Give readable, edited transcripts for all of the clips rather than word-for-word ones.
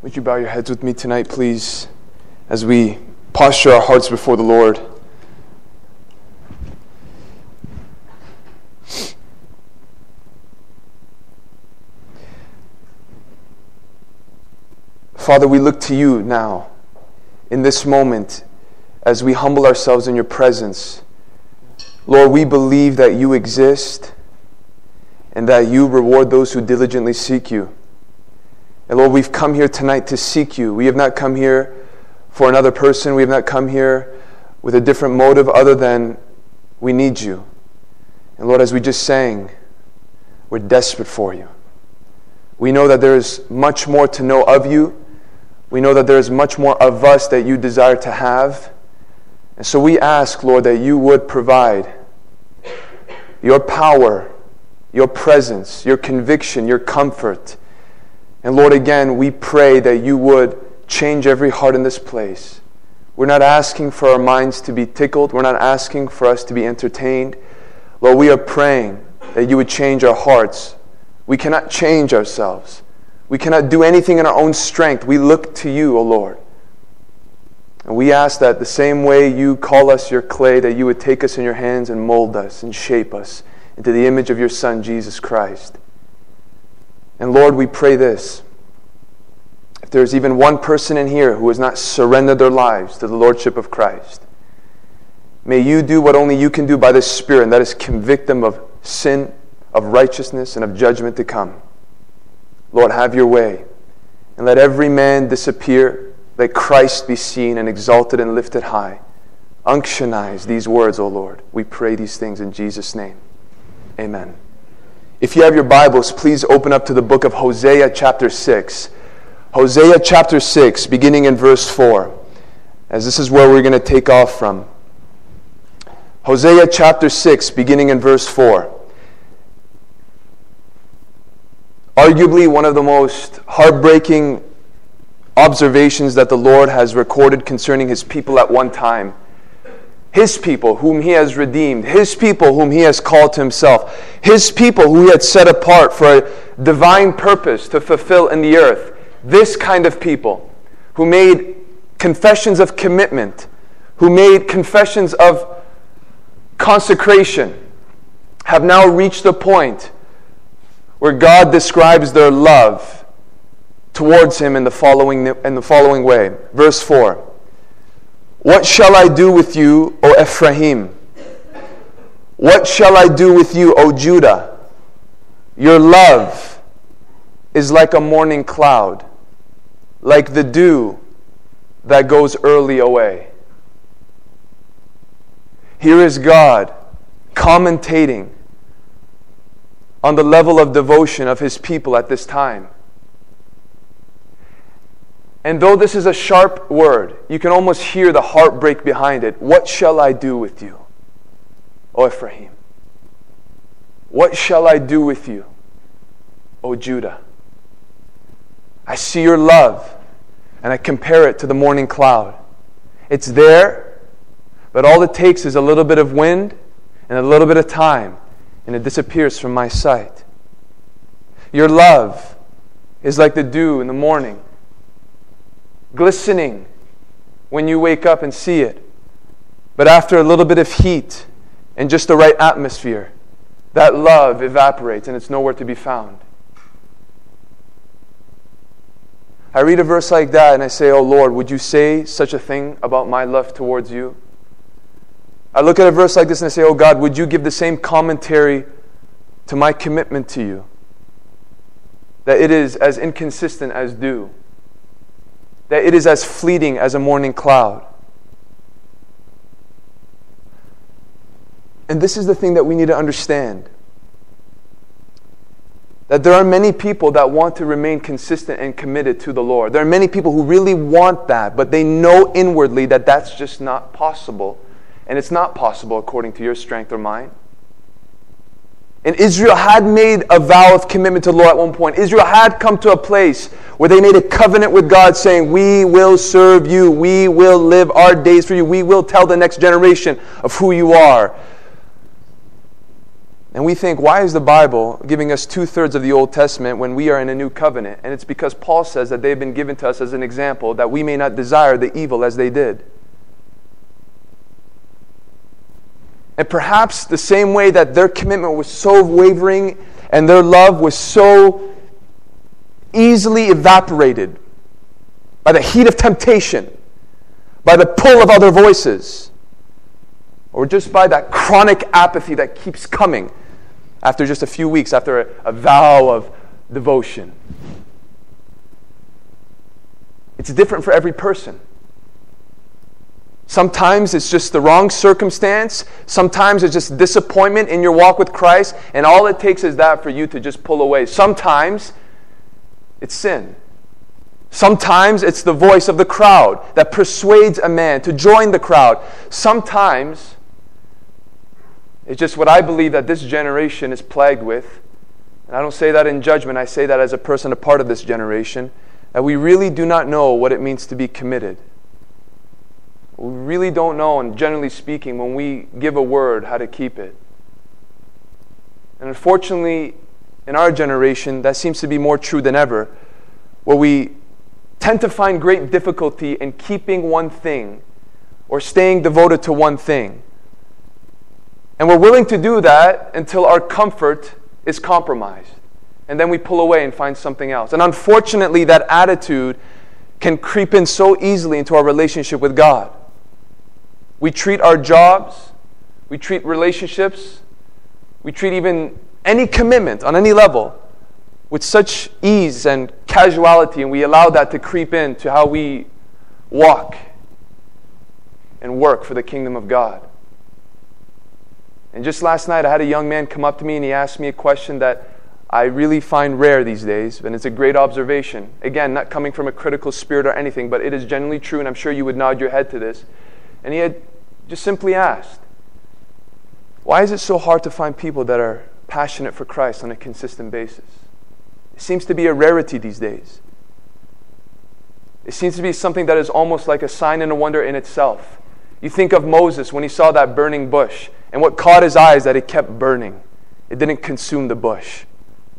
Would you bow your heads with me tonight, please, as we posture our hearts before the Lord? Father, we look to you now, in this moment, as we humble ourselves in your presence. Lord, we believe that you exist and that you reward those who diligently seek you. And Lord, we've come here tonight to seek you. We have not come here for another person. We have not come here with a different motive other than we need you. And Lord, as we just sang, we're desperate for you. We know that there is much more to know of you. We know that there is much more of us that you desire to have. And so we ask, Lord, that you would provide your power, your presence, your conviction, your comfort. And Lord, again, we pray that you would change every heart in this place. We're not asking for our minds to be tickled. We're not asking for us to be entertained. Lord, we are praying that you would change our hearts. We cannot change ourselves. We cannot do anything in our own strength. We look to you, O Lord. And we ask that the same way you call us your clay, that you would take us in your hands and mold us and shape us into the image of your Son, Jesus Christ. And Lord, we pray this. If there is even one person in here who has not surrendered their lives to the Lordship of Christ, may you do what only you can do by the Spirit, and that is convict them of sin, of righteousness, and of judgment to come. Lord, have your way. And let every man disappear. Let Christ be seen and exalted and lifted high. Unctionize these words, O Lord. We pray these things in Jesus' name. Amen. If you have your Bibles, please open up to the book of Hosea chapter 6. Hosea chapter 6, beginning in verse 4. As this is where we're going to take off from. Hosea chapter 6, beginning in verse 4. Arguably one of the most heartbreaking observations that the Lord has recorded concerning his people at one time. His people whom he has redeemed. His people whom he has called to himself. His people who he had set apart for a divine purpose to fulfill in the earth. This kind of people who made confessions of commitment, who made confessions of consecration, have now reached the point where God describes their love towards him in the following way. Verse 4. What shall I do with you, O Ephraim? What shall I do with you, O Judah? Your love is like a morning cloud, like the dew that goes early away. Here is God commentating on the level of devotion of his people at this time. And though this is a sharp word, you can almost hear the heartbreak behind it. What shall I do with you, O Ephraim? What shall I do with you, O Judah? I see your love, and I compare it to the morning cloud. It's there, but all it takes is a little bit of wind and a little bit of time, and it disappears from my sight. Your love is like the dew in the morning, glistening when you wake up and see it. But after a little bit of heat and just the right atmosphere, that love evaporates and it's nowhere to be found. I read a verse like that and I say, oh Lord, would you say such a thing about my love towards you? I look at a verse like this and I say, oh God, would you give the same commentary to my commitment to you? That it is as inconsistent as dew. That it is as fleeting as a morning cloud. And this is the thing that we need to understand. That there are many people that want to remain consistent and committed to the Lord. There are many people who really want that, but they know inwardly that that's just not possible. And it's not possible according to your strength or mine. And Israel had made a vow of commitment to the Lord at one point. Israel had come to a place where they made a covenant with God saying, we will serve you. We will live our days for you. We will tell the next generation of who you are. And we think, why is the Bible giving us 2/3 of the Old Testament when we are in a new covenant? And it's because Paul says that they've been given to us as an example that we may not desire the evil as they did. And perhaps the same way that their commitment was so wavering and their love was so easily evaporated by the heat of temptation, by the pull of other voices, or just by that chronic apathy that keeps coming after just a few weeks, after a vow of devotion. It's different for every person. Sometimes it's just the wrong circumstance. Sometimes it's just disappointment in your walk with Christ, and all it takes is that for you to just pull away. Sometimes it's sin. Sometimes it's the voice of the crowd that persuades a man to join the crowd. Sometimes it's just what I believe that this generation is plagued with. And I don't say that in judgment. I say that as a person, a part of this generation, that we really do not know what it means to be committed. We really don't know, and generally speaking, when we give a word, how to keep it. And unfortunately, in our generation, that seems to be more true than ever, where we tend to find great difficulty in keeping one thing or staying devoted to one thing. And we're willing to do that until our comfort is compromised. And then we pull away and find something else. And unfortunately, that attitude can creep in so easily into our relationship with God. We treat our jobs, we treat relationships, we treat even any commitment on any level with such ease and casuality, and we allow that to creep into how we walk and work for the kingdom of God. And just last night, I had a young man come up to me and he asked me a question that I really find rare these days, and it's a great observation. Again, not coming from a critical spirit or anything, but it is genuinely true, and I'm sure you would nod your head to this. And he had just simply asked, why is it so hard to find people that are passionate for Christ on a consistent basis? It seems to be a rarity these days. It seems to be something that is almost like a sign and a wonder in itself. You think of Moses when he saw that burning bush, and what caught his eye is that it kept burning. It didn't consume the bush.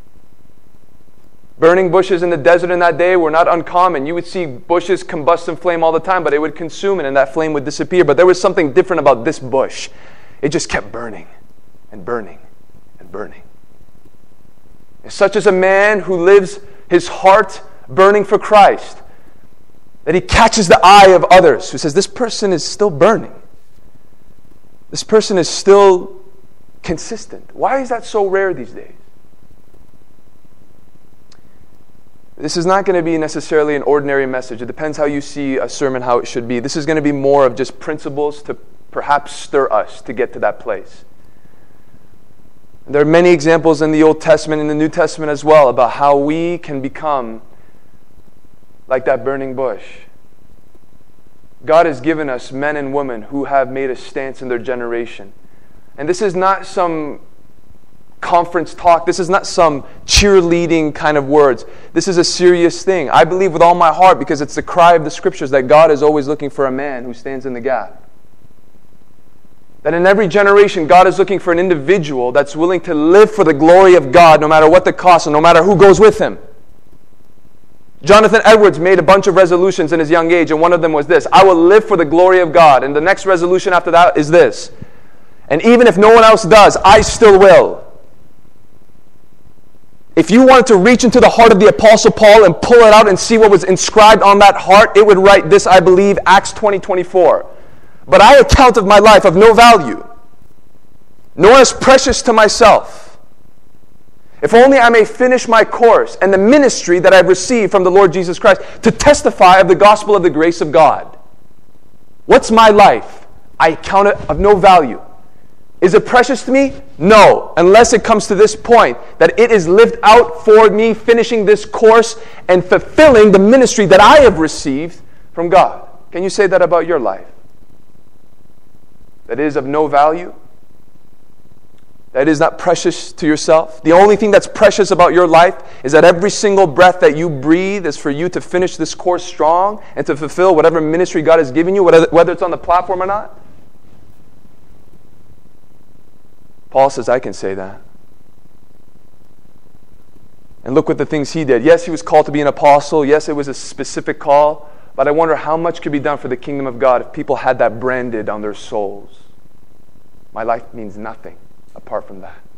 Burning bushes in the desert in that day were not uncommon. You would see bushes combust and flame all the time, but it would consume it and that flame would disappear. But there was something different about this bush. It just kept burning and burning and burning. And such as a man who lives his heart burning for Christ, that he catches the eye of others, who says, this person is still burning. This person is still consistent. Why is that so rare these days? This is not going to be necessarily an ordinary message. It depends how you see a sermon, how it should be. This is going to be more of just principles to perhaps stir us to get to that place. There are many examples in the Old Testament and the New Testament as well about how we can become like that burning bush. God has given us men and women who have made a stance in their generation. And this is not some conference talk. This is not some cheerleading kind of words. This is a serious thing. I believe with all my heart, because it's the cry of the Scriptures, that God is always looking for a man who stands in the gap. That in every generation, God is looking for an individual that's willing to live for the glory of God no matter what the cost and no matter who goes with him. Jonathan Edwards made a bunch of resolutions in his young age, and one of them was this: I will live for the glory of God. And the next resolution after that is this: and even if no one else does, I still will. If you wanted to reach into the heart of the Apostle Paul and pull it out and see what was inscribed on that heart, it would write this, I believe, Acts 20:24. But I account of my life of no value, nor as precious to myself, if only I may finish my course and the ministry that I've received from the Lord Jesus Christ, to testify of the gospel of the grace of God. What's my life? I count it of no value. Is it precious to me? No, unless it comes to this point, that it is lived out for me, finishing this course and fulfilling the ministry that I have received from God. Can you say that about your life? That it is of no value? That it is not precious to yourself? The only thing that's precious about your life is that every single breath that you breathe is for you to finish this course strong and to fulfill whatever ministry God has given you, whether it's on the platform or not? Paul says, I can say that. And look what the things he did. Yes, he was called to be an apostle. Yes, it was a specific call. But I wonder how much could be done for the kingdom of God if people had that branded on their souls. My life means nothing apart from that.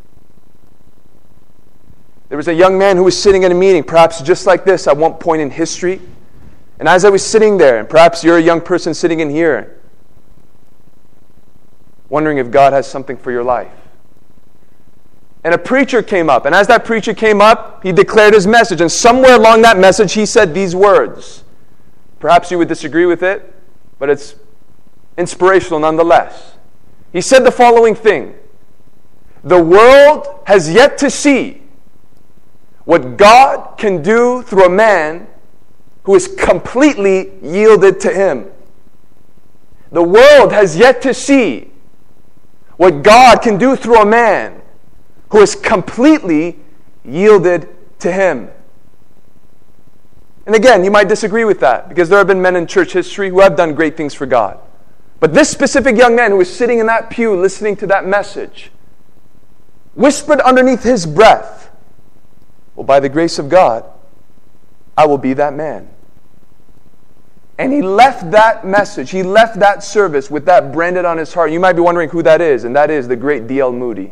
There was a young man who was sitting in a meeting, perhaps just like this at one point in history. And as I was sitting there, and perhaps you're a young person sitting in here, wondering if God has something for your life. And a preacher came up. And as that preacher came up, he declared his message. And somewhere along that message, he said these words. Perhaps you would disagree with it, but it's inspirational nonetheless. He said the following thing. The world has yet to see what God can do through a man who is completely yielded to Him. The world has yet to see what God can do through a man who is completely yielded to Him. And again, you might disagree with that because there have been men in church history who have done great things for God. But this specific young man who was sitting in that pew listening to that message whispered underneath his breath, well, by the grace of God, I will be that man. And he left that message, he left that service with that branded on his heart. You might be wondering who that is, and that is the great D.L. Moody.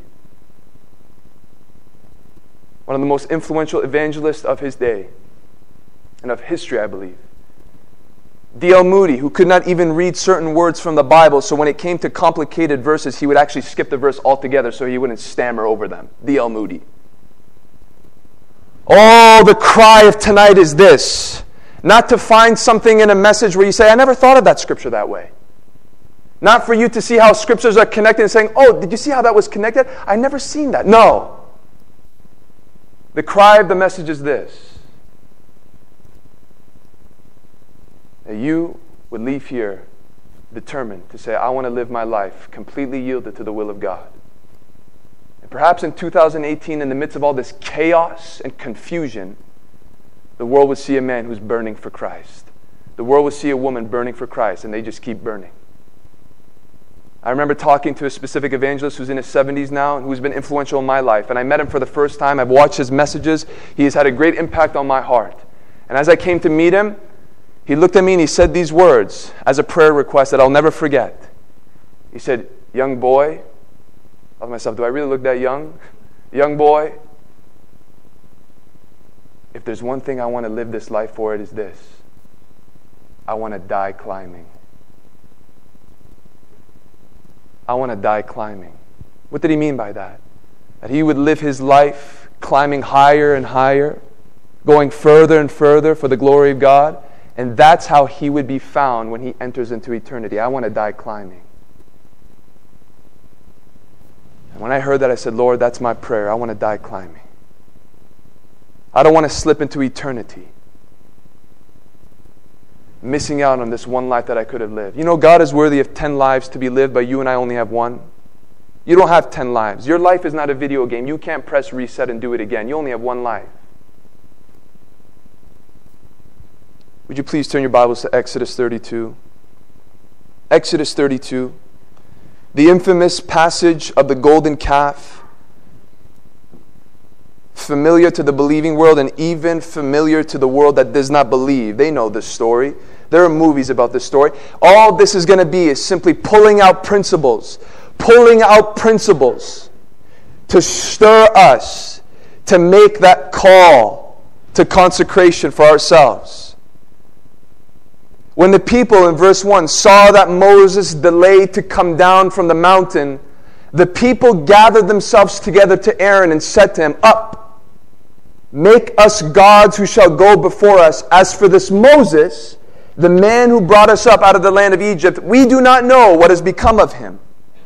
One of the most influential evangelists of his day and of history, I believe. D.L. Moody, who could not even read certain words from the Bible, so when it came to complicated verses, he would actually skip the verse altogether so he wouldn't stammer over them. D.L. Moody. Oh, the cry of tonight is this. Not to find something in a message where you say, I never thought of that scripture that way. Not for you to see how scriptures are connected and saying, oh, did you see how that was connected? I never seen that. No. The cry of the message is this. That you would leave here determined to say, I want to live my life completely yielded to the will of God. And perhaps in 2018, in the midst of all this chaos and confusion, the world would see a man who's burning for Christ. The world would see a woman burning for Christ, and they just keep burning. I remember talking to a specific evangelist who's in his 70s now and who's been influential in my life. And I met him for the first time. I've watched his messages. He has had a great impact on my heart. And as I came to meet him, he looked at me and he said these words as a prayer request that I'll never forget. He said, young boy, I thought to myself, do I really look that young? Young boy, if there's one thing I want to live this life for, it is this. I want to die climbing. I want to die climbing. What did he mean by that? That he would live his life climbing higher and higher, going further and further for the glory of God. And that's how he would be found when he enters into eternity. I want to die climbing. And when I heard that, I said, Lord, that's my prayer. I want to die climbing. I don't want to slip into eternity, missing out on this one life that I could have lived. You know, God is worthy of 10 lives to be lived, but you and I only have one. You don't have 10 lives. Your life is not a video game. You can't press reset and do it again. You only have one life. Would you please turn your Bibles to Exodus 32? Exodus 32. The infamous passage of the golden calf. Familiar to the believing world and even familiar to the world that does not believe. They know this story. There are movies about this story. All this is going to be is simply pulling out principles to stir us, to make that call to consecration for ourselves. When the people in verse 1 saw that Moses delayed to come down from the mountain, the people gathered themselves together to Aaron and said to him, Up, make us gods who shall go before us. As for this Moses, the man who brought us up out of the land of Egypt, we do not know what has become of him.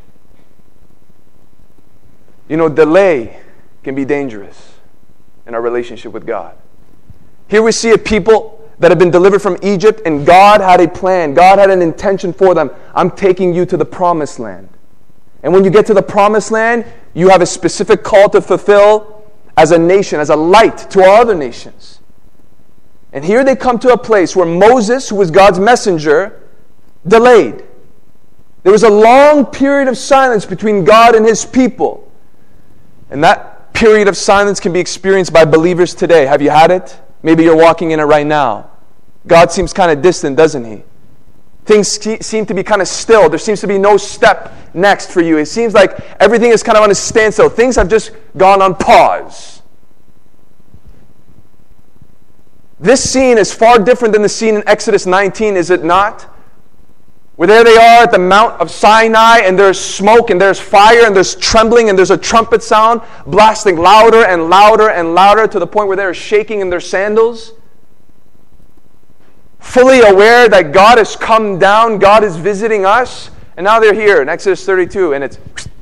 You know, delay can be dangerous in our relationship with God. Here we see a people that have been delivered from Egypt, and God had a plan. God had an intention for them. I'm taking you to the promised land. And when you get to the promised land, you have a specific call to fulfill as a nation, as a light to all other nations. And here they come to a place where Moses, who was God's messenger, delayed. There was a long period of silence between God and His people. And that period of silence can be experienced by believers today. Have you had it? Maybe you're walking in it right now. God seems kind of distant, doesn't He? Things seem to be kind of still. There seems to be no step next for you. It seems like everything is kind of on a standstill. Things have just gone on pause. This scene is far different than the scene in Exodus 19, is it not? Where there they are at the Mount of Sinai, and there's smoke, and there's fire, and there's trembling, and there's a trumpet sound blasting louder and louder and louder to the point where they're shaking in their sandals. Fully aware that God has come down, God is visiting us, and now they're here in Exodus 32, and it's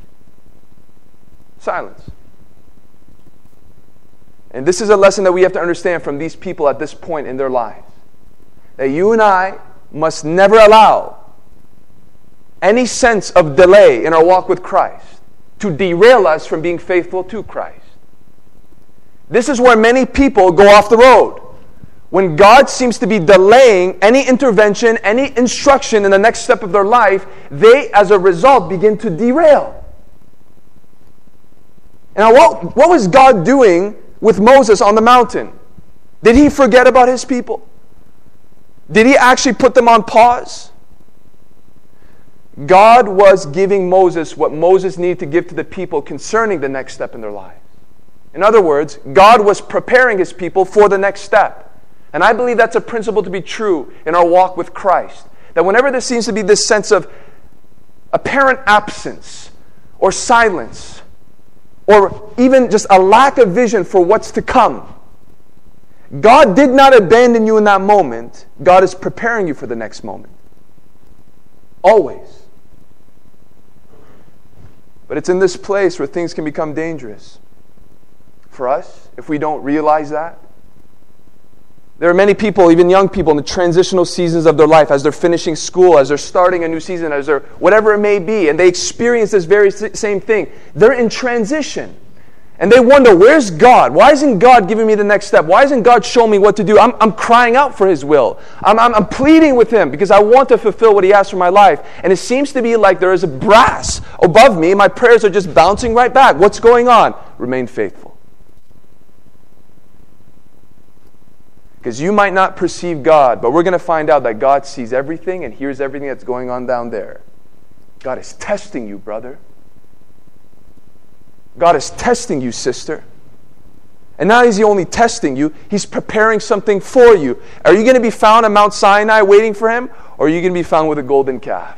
silence. And this is a lesson that we have to understand from these people at this point in their lives. That you and I must never allow any sense of delay in our walk with Christ to derail us from being faithful to Christ. This is where many people go off the road. When God seems to be delaying any intervention, any instruction in the next step of their life, they, as a result, begin to derail. And what was God doing with Moses on the mountain? Did He forget about His people? Did He actually put them on pause? God was giving Moses what Moses needed to give to the people concerning the next step in their lives. In other words, God was preparing His people for the next step. And I believe that's a principle to be true in our walk with Christ. That whenever there seems to be this sense of apparent absence or silence or even just a lack of vision for what's to come, God did not abandon you in that moment. God is preparing you for the next moment. Always. But it's in this place where things can become dangerous for us if we don't realize that. There are many people, even young people, in the transitional seasons of their life, as they're finishing school, as they're starting a new season, as they're whatever it may be, and they experience this very same thing. They're in transition. And they wonder, where's God? Why isn't God giving me the next step? Why isn't God showing me what to do? I'm crying out for His will. I'm pleading with Him because I want to fulfill what He has for my life. And it seems to be like there is a brass above me. My prayers are just bouncing right back. What's going on? Remain faithful. Because you might not perceive God, but we're going to find out that God sees everything and hears everything that's going on down there. God is testing you, brother. God is testing you, sister. And not is He only testing you, He's preparing something for you. Are you going to be found on Mount Sinai waiting for Him? Or are you going to be found with a golden calf?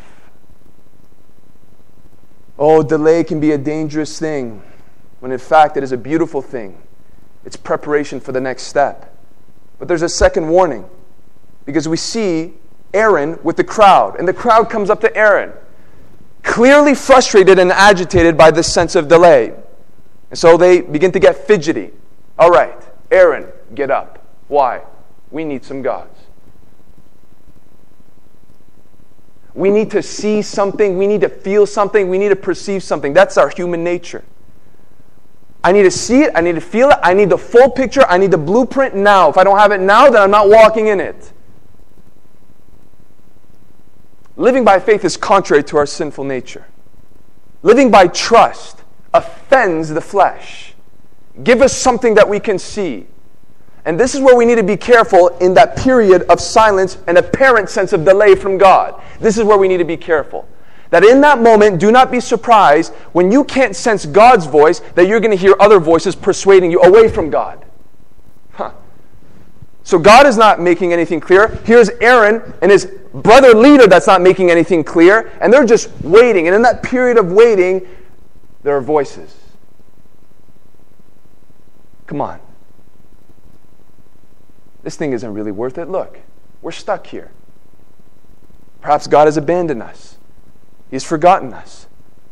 Oh, delay can be a dangerous thing, when in fact it is a beautiful thing. It's preparation for the next step. But there's a second warning, because we see Aaron with the crowd, and the crowd comes up to Aaron, clearly frustrated and agitated by this sense of delay. And so they begin to get fidgety. All right, Aaron, get up. Why? We need some gods. We need to see something. We need to feel something. We need to perceive something. That's our human nature. I need to see it. I need to feel it. I need the full picture. I need the blueprint now. If I don't have it now, then I'm not walking in it. Living by faith is contrary to our sinful nature. Living by trust offends the flesh. Give us something that we can see. And this is where we need to be careful in that period of silence and apparent sense of delay from God. This is where we need to be careful. That in that moment, do not be surprised when you can't sense God's voice, that you're going to hear other voices persuading you away from God. So God is not making anything clear. Here's Aaron and his brother leader that's not making anything clear. And they're just waiting. And in that period of waiting, there are voices. Come on. This thing isn't really worth it. Look, we're stuck here. Perhaps God has abandoned us. He's forgotten us.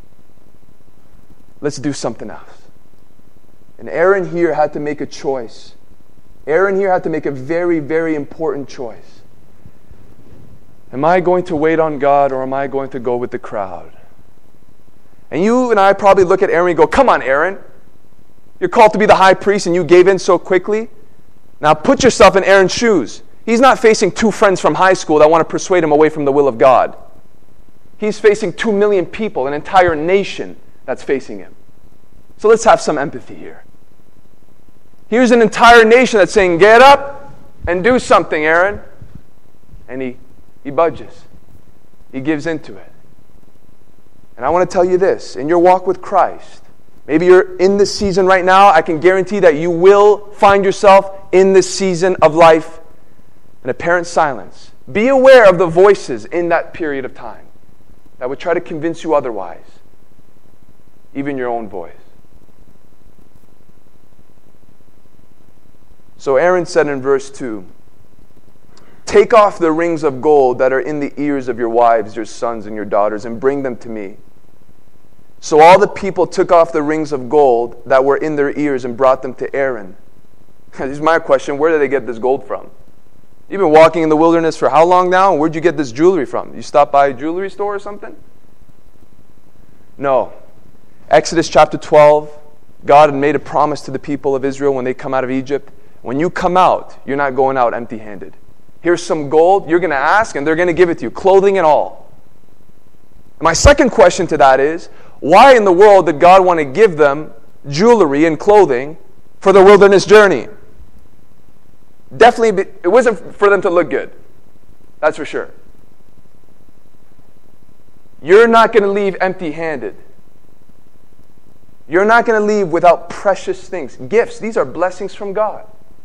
Let's do something else. And Aaron here had to make a choice. Aaron here had to make a very, very important choice. Am I going to wait on God, or am I going to go with the crowd? And you and I probably look at Aaron and go, come on, Aaron. You're called to be the high priest and you gave in so quickly. Now put yourself in Aaron's shoes. He's not facing two friends from high school that want to persuade him away from the will of God. He's facing 2 million people, an entire nation that's facing him. So let's have some empathy here. Here's an entire nation that's saying, get up and do something, Aaron. And he budges. He gives into it. And I want to tell you this, in your walk with Christ, maybe you're in this season right now, I can guarantee that you will find yourself in this season of life in apparent silence. Be aware of the voices in that period of time that would try to convince you otherwise, even your own voice. So Aaron said in verse 2, take off the rings of gold that are in the ears of your wives, your sons, and your daughters, and bring them to me. So all the people took off the rings of gold that were in their ears and brought them to Aaron. This is my question, where did they get this gold from? You've been walking in the wilderness for how long now? And where'd you get this jewelry from? You stopped by a jewelry store or something? No. Exodus chapter 12, God had made a promise to the people of Israel when they come out of Egypt. When you come out, you're not going out empty-handed. Here's some gold, you're going to ask, and they're going to give it to you, clothing and all. And my second question to that is, why in the world did God want to give them jewelry and clothing for the wilderness journey? Definitely, it wasn't for them to look good. That's for sure. You're not going to leave empty-handed. You're not going to leave without precious things. Gifts, these are blessings from God.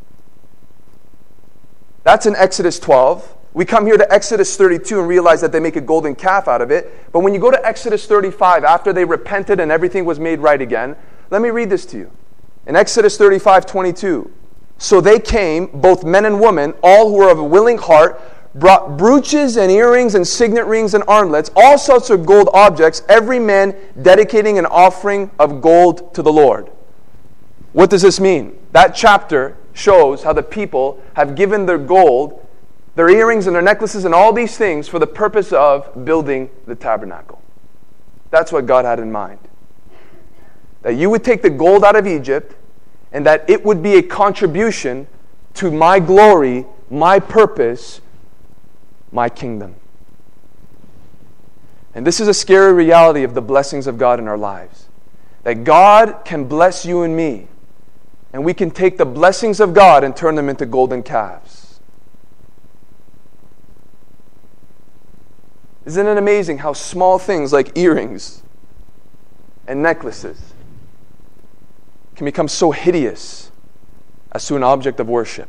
That's in Exodus 12. We come here to Exodus 32 and realize that they make a golden calf out of it. But when you go to Exodus 35, after they repented and everything was made right again, let me read this to you. In Exodus 35:22, so they came, both men and women, all who were of a willing heart, brought brooches and earrings and signet rings and armlets, all sorts of gold objects, every man dedicating an offering of gold to the Lord. What does this mean? That chapter shows how the people have given their gold, their earrings and their necklaces and all these things for the purpose of building the tabernacle. That's what God had in mind. That you would take the gold out of Egypt and that it would be a contribution to my glory, my purpose, my kingdom. And this is a scary reality of the blessings of God in our lives. That God can bless you and me, and we can take the blessings of God and turn them into golden calves. Isn't it amazing how small things like earrings and necklaces can become so hideous as to an object of worship?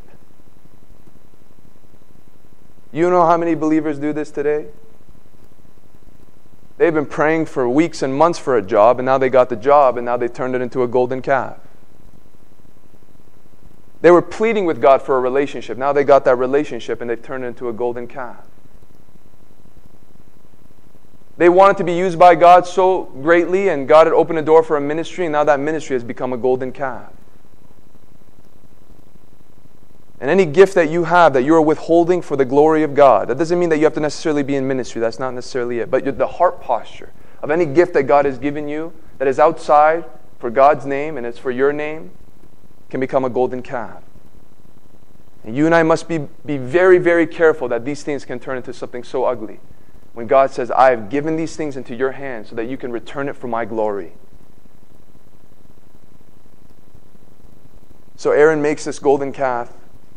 You know how many believers do this today? They've been praying for weeks and months for a job, and now they got the job, and now they turned it into a golden calf. They were pleading with God for a relationship. Now they got that relationship, and they've turned it into a golden calf. They wanted to be used by God so greatly, and God had opened a door for a ministry, and now that ministry has become a golden calf. And any gift that you have that you are withholding for the glory of God, that doesn't mean that you have to necessarily be in ministry. That's not necessarily it. But the heart posture of any gift that God has given you that is outside for God's name and it's for your name can become a golden calf. And you and I must be very, very careful that these things can turn into something so ugly. When God says, I have given these things into your hands so that you can return it for my glory. So Aaron makes this golden calf.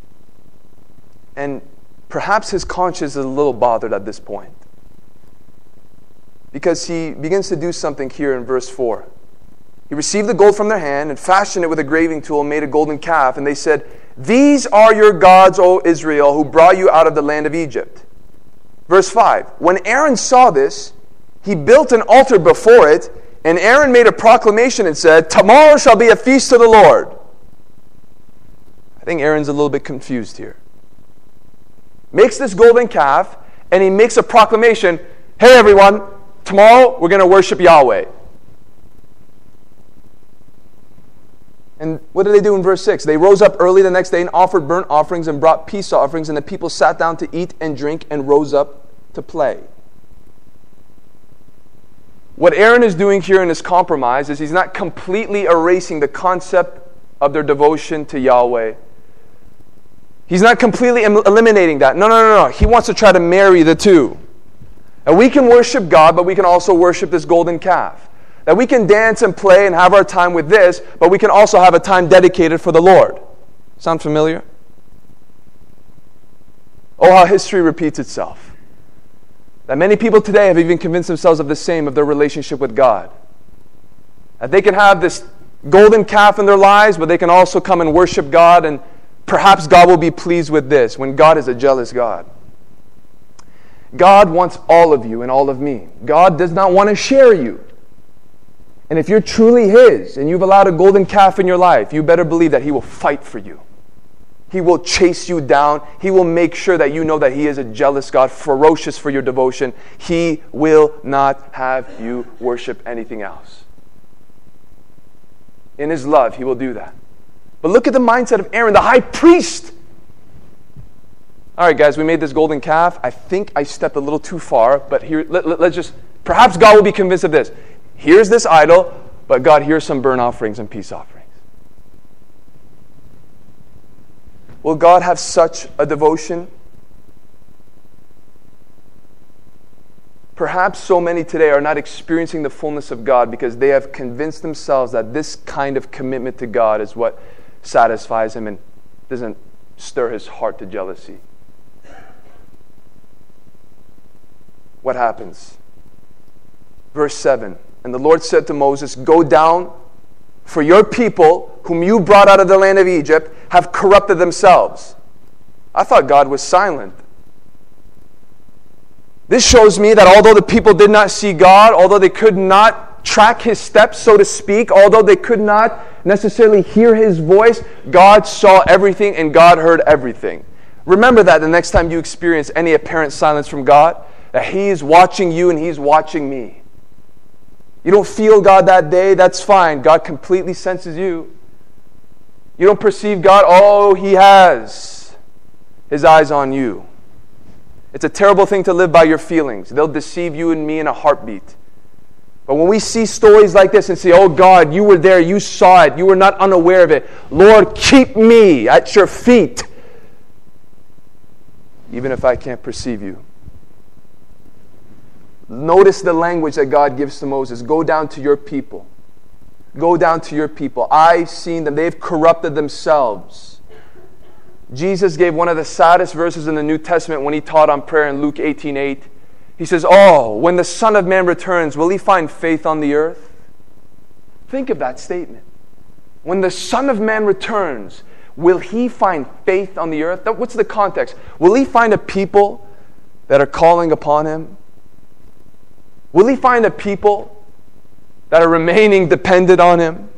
And perhaps his conscience is a little bothered at this point. Because he begins to do something here in verse 4. He received the gold from their hand and fashioned it with a graving tool and made a golden calf. And they said, these are your gods, O Israel, who brought you out of the land of Egypt. Verse 5. When Aaron saw this, he built an altar before it, and Aaron made a proclamation and said, tomorrow shall be a feast to the Lord. I think Aaron's a little bit confused here. Makes this golden calf, and he makes a proclamation, hey everyone, tomorrow we're going to worship Yahweh. And what did they do in verse 6? They rose up early the next day and offered burnt offerings and brought peace offerings, and the people sat down to eat and drink and rose up to play. What Aaron is doing here in his compromise is he's not completely erasing the concept of their devotion to Yahweh. He's not completely eliminating that. No. He wants to try to marry the two. And we can worship God, but we can also worship this golden calf. That we can dance and play and have our time with this, but we can also have a time dedicated for the Lord. Sound familiar? Oh, how history repeats itself. That many people today have even convinced themselves of the same, of their relationship with God. That they can have this golden calf in their lives, but they can also come and worship God, and perhaps God will be pleased with this, when God is a jealous God. God wants all of you and all of me. God does not want to share you. And if you're truly His, and you've allowed a golden calf in your life, you better believe that He will fight for you. He will chase you down. He will make sure that you know that He is a jealous God, ferocious for your devotion. He will not have you worship anything else. In His love, He will do that. But look at the mindset of Aaron, the high priest. All right, guys, we made this golden calf. I think I stepped a little too far, but here, let's just, perhaps God will be convinced of this. Here's this idol, but God, here's some burnt offerings and peace offerings. Will God have such a devotion? Perhaps so many today are not experiencing the fullness of God because they have convinced themselves that this kind of commitment to God is what satisfies Him and doesn't stir His heart to jealousy. What happens? Verse 7, and the Lord said to Moses, go down, for your people, whom you brought out of the land of Egypt, have corrupted themselves. I thought God was silent. This shows me that although the people did not see God, although they could not track His steps, so to speak, although they could not necessarily hear His voice, God saw everything and God heard everything. Remember that the next time you experience any apparent silence from God, that He is watching you and He's watching me. You don't feel God that day, that's fine. God completely senses you. You don't perceive God, oh, He has His eyes on you. It's a terrible thing to live by your feelings. They'll deceive you and me in a heartbeat. But when we see stories like this and say, oh God, you were there, you saw it, you were not unaware of it. Lord, keep me at your feet, even if I can't perceive you. Notice the language that God gives to Moses. Go down to your people. Go down to your people. I've seen them. They've corrupted themselves. Jesus gave one of the saddest verses in the New Testament when He taught on prayer in Luke 18:8. He says, oh, when the Son of Man returns, will He find faith on the earth? Think of that statement. When the Son of Man returns, will He find faith on the earth? What's the context? Will He find a people that are calling upon Him? Will He find a people that are remaining dependent on Him?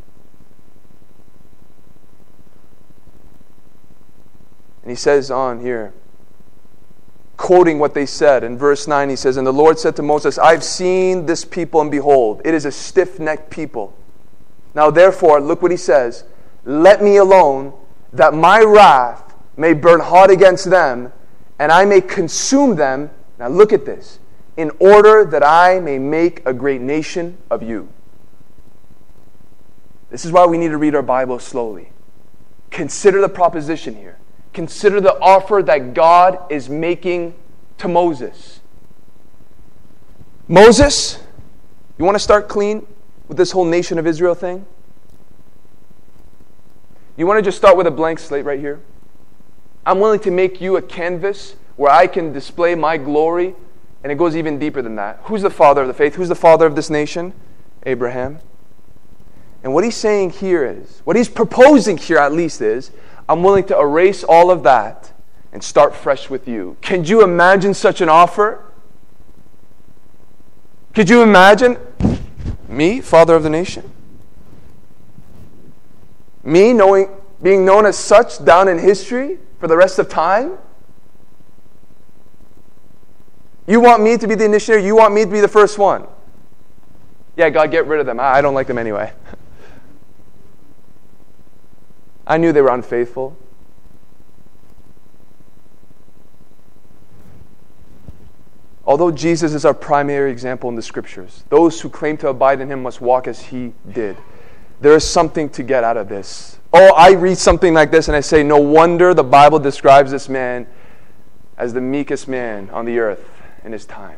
And He says on here, quoting what they said in verse 9, He says, and the Lord said to Moses, I've seen this people, and behold, it is a stiff-necked people. Now therefore, look what He says, let me alone, that my wrath may burn hot against them, and I may consume them. Now look at this. In order that I may make a great nation of you. This is why we need to read our Bible slowly. Consider the proposition here. Consider the offer that God is making to Moses. Moses, you want to start clean with this whole nation of Israel thing? You want to just start with a blank slate right here? I'm willing to make you a canvas where I can display my glory. And it goes even deeper than that. Who's the father of the faith? Who's the father of this nation? Abraham. And what he's saying here is, what he's proposing here at least is, I'm willing to erase all of that and start fresh with you. Can you imagine such an offer? Could you imagine me, father of the nation? Me being known as such down in history for the rest of time? You want me to be the initiator? You want me to be the first one? Yeah, God, get rid of them. I don't like them anyway. I knew they were unfaithful. Although Jesus is our primary example in the Scriptures, those who claim to abide in Him must walk as He did. There is something to get out of this. Oh, I read something like this and I say, no wonder the Bible describes this man as the meekest man on the earth in his time.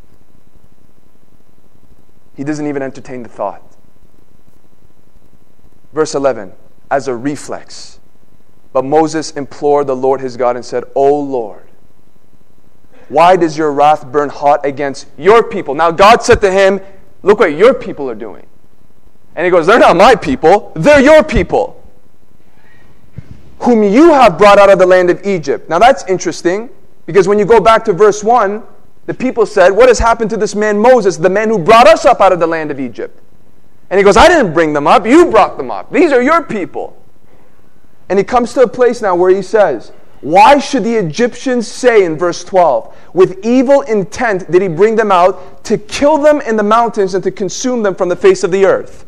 He doesn't even entertain the thought. Verse 11, as a reflex, But Moses implored the Lord his God and said, O Lord, why does your wrath burn hot against your people? Now God said to him, look what your people are doing. And he goes, they're not my people, they're your people, whom you have brought out of the land of Egypt. Now that's interesting, because when you go back to verse 1, the people said, what has happened to this man Moses, the man who brought us up out of the land of Egypt? And he goes, I didn't bring them up, you brought them up. These are your people. And he comes to a place now where he says, why should the Egyptians say in verse 12, with evil intent did he bring them out to kill them in the mountains and to consume them from the face of the earth?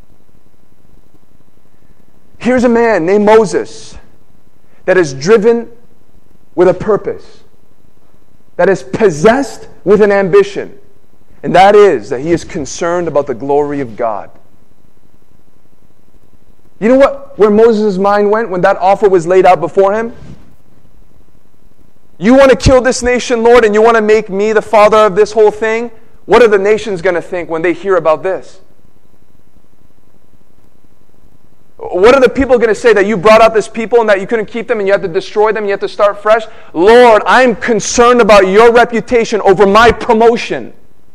Here's a man named Moses that is driven with a purpose, that is possessed with an ambition, and that is that he is concerned about the glory of God. You know where Moses' mind went when that offer was laid out before him? You want to kill this nation, Lord, and you want to make me the father of this whole thing? What are the nations going to think when they hear about this? What are the people going to say, that you brought out this people and that you couldn't keep them and you had to destroy them and you had to start fresh? Lord, I'm concerned about your reputation over my promotion.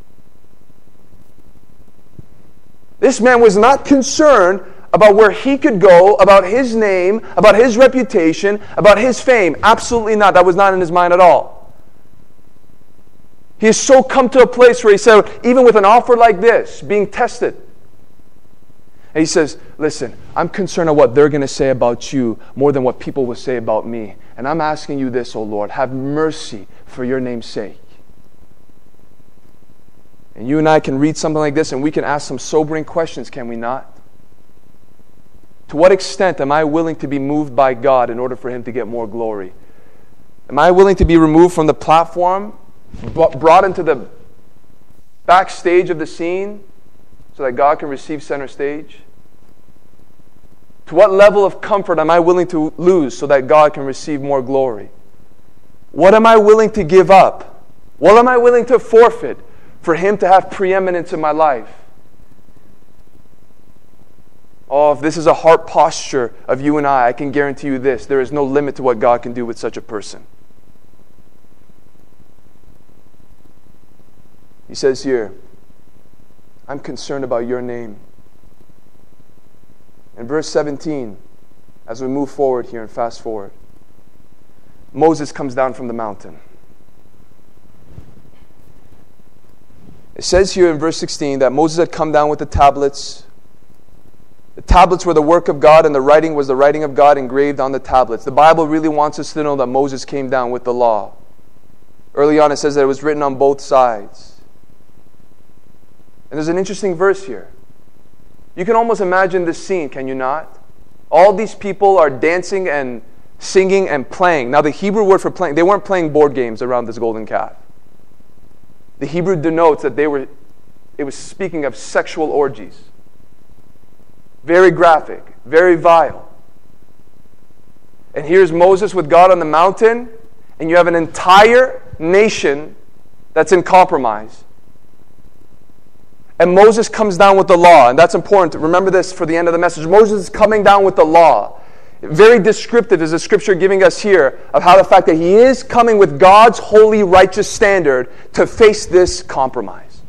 This man was not concerned about where he could go, about his name, about his reputation, about his fame. Absolutely not. That was not in his mind at all. He has so come to a place where he said, even with an offer like this, being tested, and he says, listen, I'm concerned of what they're going to say about you more than what people will say about me. And I'm asking you this, O Lord, have mercy for your name's sake. And you and I can read something like this and we can ask some sobering questions, can we not? To what extent am I willing to be moved by God in order for Him to get more glory? Am I willing to be removed from the platform, brought into the backstage of the scene, so that God can receive center stage? To what level of comfort am I willing to lose so that God can receive more glory? What am I willing to give up? What am I willing to forfeit for Him to have preeminence in my life? Oh, if this is a heart posture of you and I can guarantee you this: there is no limit to what God can do with such a person. He says here, I'm concerned about your name. In verse 17, as we move forward here and fast forward, Moses comes down from the mountain. It says here in verse 16 that Moses had come down with the tablets. The tablets were the work of God, and the writing was the writing of God engraved on the tablets. The Bible really wants us to know that Moses came down with the law. Early on it says that it was written on both sides. And there's an interesting verse here. You can almost imagine this scene, can you not? All these people are dancing and singing and playing. Now the Hebrew word for playing, they weren't playing board games around this golden calf. The Hebrew denotes that it was speaking of sexual orgies. Very graphic, very vile. And here's Moses with God on the mountain, and you have an entire nation that's in compromise. And Moses comes down with the law, and that's important. Remember this for the end of the message. Moses is coming down with the law. Very descriptive is the scripture giving us here of how the fact that he is coming with God's holy, righteous standard to face this compromise.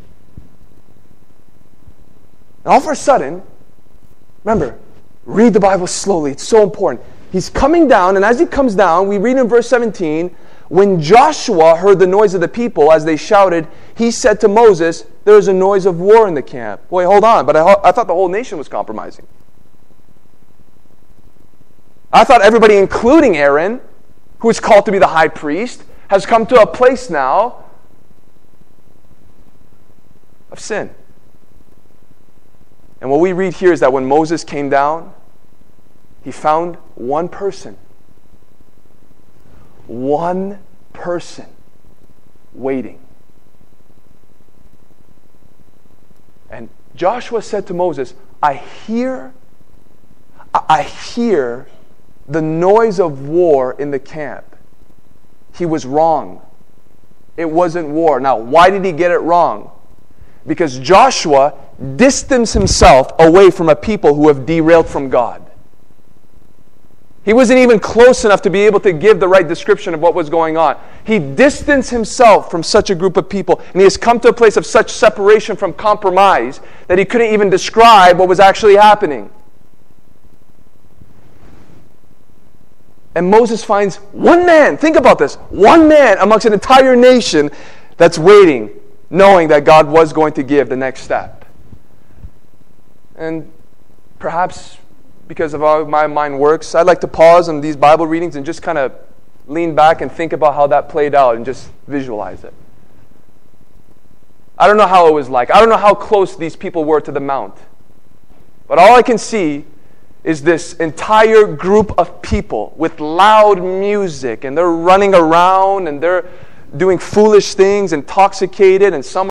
And all of a sudden, remember, read the Bible slowly. It's so important. He's coming down, and as he comes down, we read in verse 17, when Joshua heard the noise of the people as they shouted, he said to Moses, there is a noise of war in the camp. Wait, hold on, but I thought the whole nation was compromising. I thought everybody, including Aaron, who is called to be the high priest, has come to a place now of sin. And what we read here is that when Moses came down, he found one person waiting. And Joshua said to Moses, I hear the noise of war in the camp. He was wrong. It wasn't war. Now, why did he get it wrong? Because Joshua distanced himself away from a people who have derailed from God. He wasn't even close enough to be able to give the right description of what was going on. He distanced himself from such a group of people, and he has come to a place of such separation from compromise that he couldn't even describe what was actually happening. And Moses finds one man, think about this, one man amongst an entire nation that's waiting, knowing that God was going to give the next step. And perhaps because of how my mind works, I'd like to pause on these Bible readings and just kind of lean back and think about how that played out and just visualize it. I don't know how it was like. I don't know how close these people were to the mount. But all I can see is this entire group of people with loud music, and they're running around and they're doing foolish things, intoxicated, and some